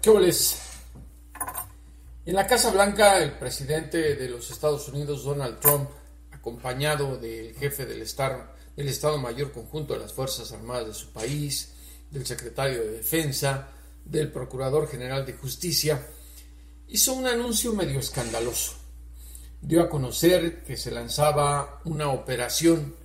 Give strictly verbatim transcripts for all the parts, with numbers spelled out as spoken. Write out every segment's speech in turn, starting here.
¿Qué oles? En la Casa Blanca, el presidente de los Estados Unidos, Donald Trump, acompañado del jefe del Estado, del Estado Mayor Conjunto de las Fuerzas Armadas de su país, del secretario de Defensa, del Procurador General de Justicia, hizo un anuncio medio escandaloso. Dio a conocer que se lanzaba una operación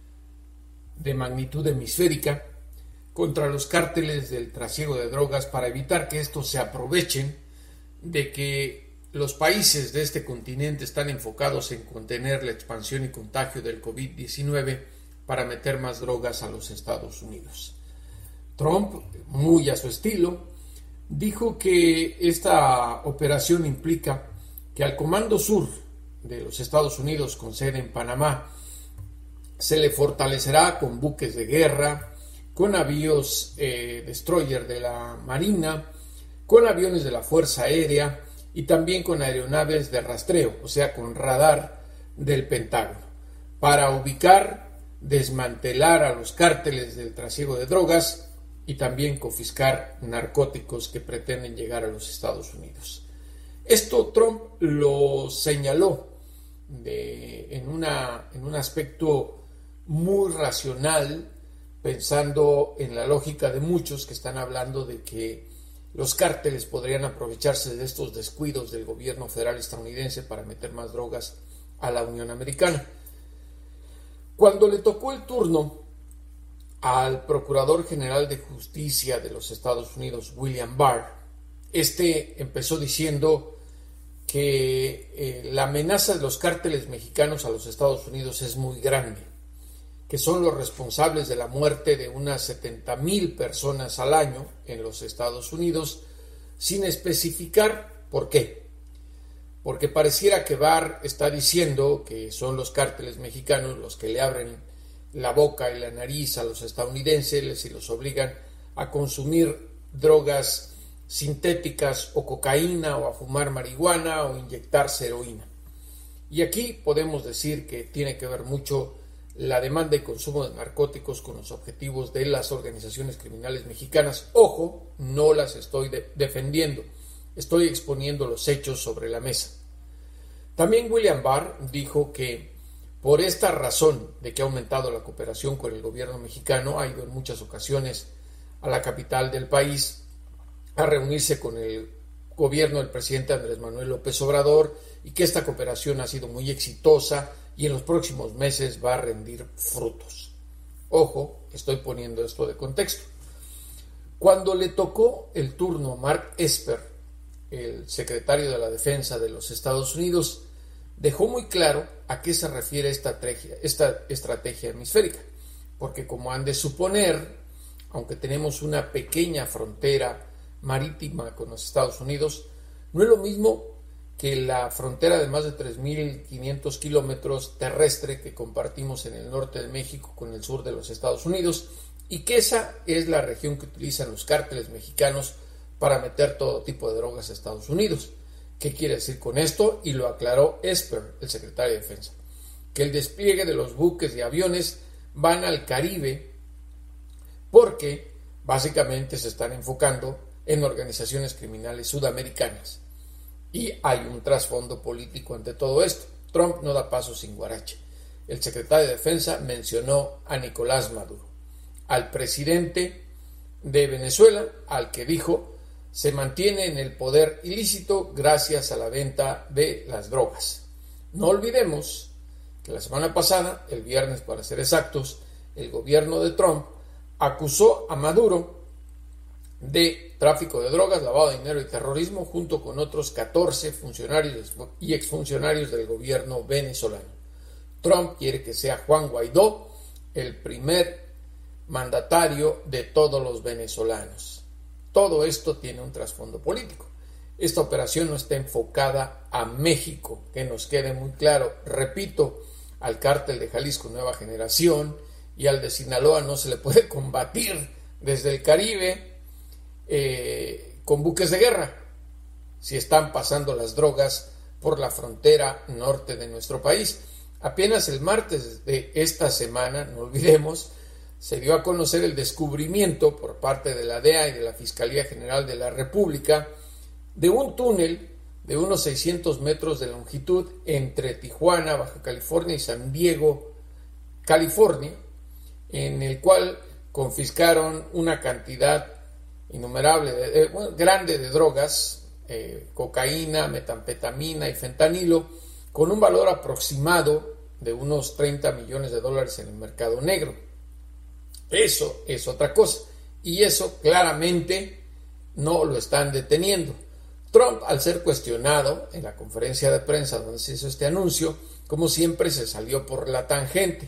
de magnitud hemisférica contra los cárteles del trasiego de drogas para evitar que estos se aprovechen de que los países de este continente están enfocados en contener la expansión y contagio del covid diecinueve para meter más drogas a los Estados Unidos. Trump, muy a su estilo, dijo que esta operación implica que al Comando Sur de los Estados Unidos con sede en Panamá se le fortalecerá con buques de guerra, con navíos eh, destroyer de la Marina, con aviones de la Fuerza Aérea y también con aeronaves de rastreo, o sea, con radar del Pentágono, para ubicar, desmantelar a los cárteles del trasiego de drogas y también confiscar narcóticos que pretenden llegar a los Estados Unidos. Esto Trump lo señaló de, en, una, en un aspecto muy racional, pensando en la lógica de muchos que están hablando de que los cárteles podrían aprovecharse de estos descuidos del gobierno federal estadounidense para meter más drogas a la Unión Americana. Cuando le tocó el turno al Procurador General de Justicia de los Estados Unidos, William Barr, este empezó diciendo que eh, la amenaza de los cárteles mexicanos a los Estados Unidos es muy grande, que son los responsables de la muerte de unas setenta mil personas al año en los Estados Unidos, sin especificar por qué. Porque pareciera que Barr está diciendo que son los cárteles mexicanos los que le abren la boca y la nariz a los estadounidenses y los obligan a consumir drogas sintéticas o cocaína o a fumar marihuana o inyectarse heroína. Y aquí podemos decir que tiene que ver mucho la demanda y consumo de narcóticos con los objetivos de las organizaciones criminales mexicanas. Ojo, no las estoy de- defendiendo, estoy exponiendo los hechos sobre la mesa. También William Barr dijo que por esta razón de que ha aumentado la cooperación con el gobierno mexicano, ha ido en muchas ocasiones a la capital del país a reunirse con el gobierno del presidente Andrés Manuel López Obrador y que esta cooperación ha sido muy exitosa y en los próximos meses va a rendir frutos. Ojo, estoy poniendo esto de contexto. Cuando le tocó el turno a Mark Esper, el secretario de la Defensa de los Estados Unidos, dejó muy claro a qué se refiere esta estrategia, esta estrategia hemisférica, porque como han de suponer, aunque tenemos una pequeña frontera marítima con los Estados Unidos, no es lo mismo que la frontera de más de tres mil quinientos kilómetros terrestre que compartimos en el norte de México con el sur de los Estados Unidos, y que esa es la región que utilizan los cárteles mexicanos para meter todo tipo de drogas a Estados Unidos. ¿Qué quiere decir con esto? Y lo aclaró Esper, el secretario de Defensa, que el despliegue de los buques y aviones van al Caribe porque básicamente se están enfocando en organizaciones criminales sudamericanas. Y hay un trasfondo político ante todo esto. Trump no da paso sin guarache. El secretario de Defensa mencionó a Nicolás Maduro, al presidente de Venezuela, al que dijo se mantiene en el poder ilícito gracias a la venta de las drogas. No olvidemos que la semana pasada, el viernes para ser exactos, el gobierno de Trump acusó a Maduro de tráfico de drogas, lavado de dinero y terrorismo, junto con otros catorce funcionarios y exfuncionarios del gobierno venezolano. Trump quiere que sea Juan Guaidó el primer mandatario de todos los venezolanos. Todo esto tiene un trasfondo político. Esta operación no está enfocada a México, que nos quede muy claro. Repito, al cártel de Jalisco Nueva Generación y al de Sinaloa no se le puede combatir desde el Caribe Eh, con buques de guerra si están pasando las drogas por la frontera norte de nuestro país. Apenas el martes de esta semana, no olvidemos, se dio a conocer el descubrimiento por parte de la D E A y de la Fiscalía General de la República de un túnel de unos seiscientos metros de longitud entre Tijuana, Baja California y San Diego, California, en el cual confiscaron una cantidad innumerable, de, eh, bueno, grande de drogas, eh, cocaína, metanfetamina y fentanilo, con un valor aproximado de unos treinta millones de dólares en el mercado negro. Eso es otra cosa, y eso claramente no lo están deteniendo. Trump, al ser cuestionado en la conferencia de prensa donde se hizo este anuncio, como siempre se salió por la tangente.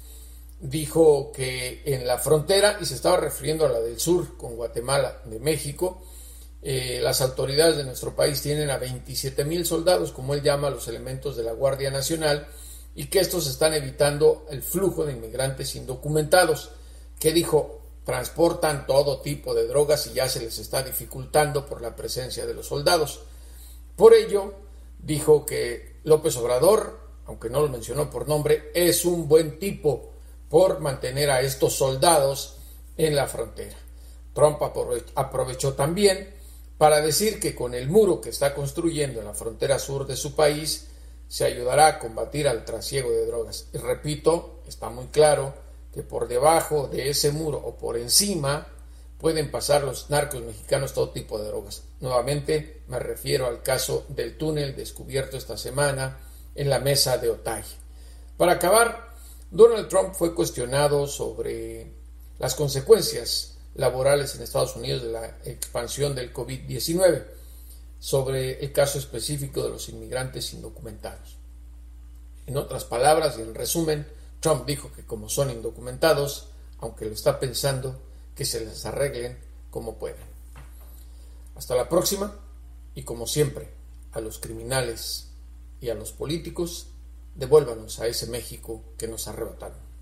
Dijo que en la frontera, y se estaba refiriendo a la del sur con Guatemala de México, eh, las autoridades de nuestro país tienen a veintisiete mil soldados, como él llama a los elementos de la Guardia Nacional, y que estos están evitando el flujo de inmigrantes indocumentados, que dijo, transportan todo tipo de drogas y ya se les está dificultando por la presencia de los soldados. Por ello, dijo que López Obrador, aunque no lo mencionó por nombre, es un buen tipo por mantener a estos soldados en la frontera. Trump aprovechó también para decir que con el muro que está construyendo en la frontera sur de su país se ayudará a combatir al trasiego de drogas. Y repito, está muy claro que por debajo de ese muro o por encima pueden pasar los narcos mexicanos todo tipo de drogas. Nuevamente me refiero al caso del túnel descubierto esta semana en la mesa de Otay. Para acabar, Donald Trump fue cuestionado sobre las consecuencias laborales en Estados Unidos de la expansión del covid diecinueve, sobre el caso específico de los inmigrantes indocumentados. En otras palabras y en resumen, Trump dijo que como son indocumentados, aunque lo está pensando, que se les arreglen como puedan. Hasta la próxima, y como siempre, a los criminales y a los políticos, devuélvanos a ese México que nos arrebataron.